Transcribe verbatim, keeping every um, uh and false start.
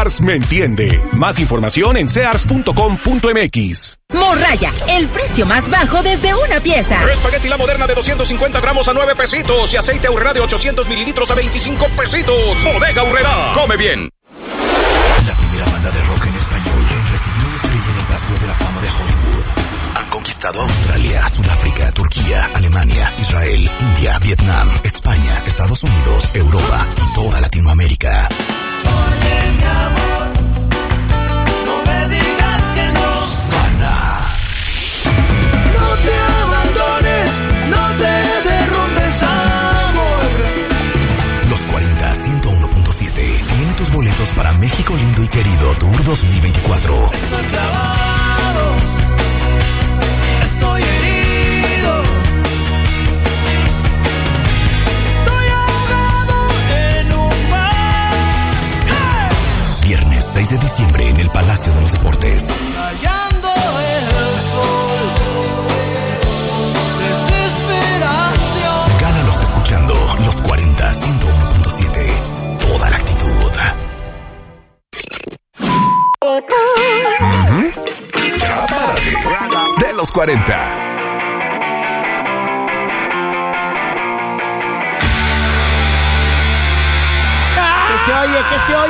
Sears me entiende. Más información en sears punto com punto m x. Morraya, el precio más bajo desde una pieza. Espagueti La Moderna de doscientos cincuenta gramos a nueve pesitos y aceite Aurrera de ochocientos mililitros a veinticinco pesitos. Bodega Aurrera. Come bien. La primera banda de rock en español recibió una estrella en el Paseo de la Fama de Hollywood. Han conquistado Australia, Sudáfrica, Turquía, Alemania, Israel, India, Vietnam, España, Estados Unidos, Europa y toda Latinoamérica. Oye, mi amor, no me digas que no. Gana. No te abandones, no te derrumbes, amor. Los cuarenta, ciento uno punto siete tiene tus boletos para México Lindo y Querido Tour dos mil veinticuatro. Estoy clavado, estoy herido, estoy ahogado en un mar. ¡Hey! Viernes seis de diciembre en el Palacio de los Deportes. Rayando el sol, desesperación. Gánalos escuchando los cuarenta, ciento uno punto siete. Toda la actitud. Uh-huh. Ya párale. De los cuarenta. ¿Qué se oye? ¿Qué se oye?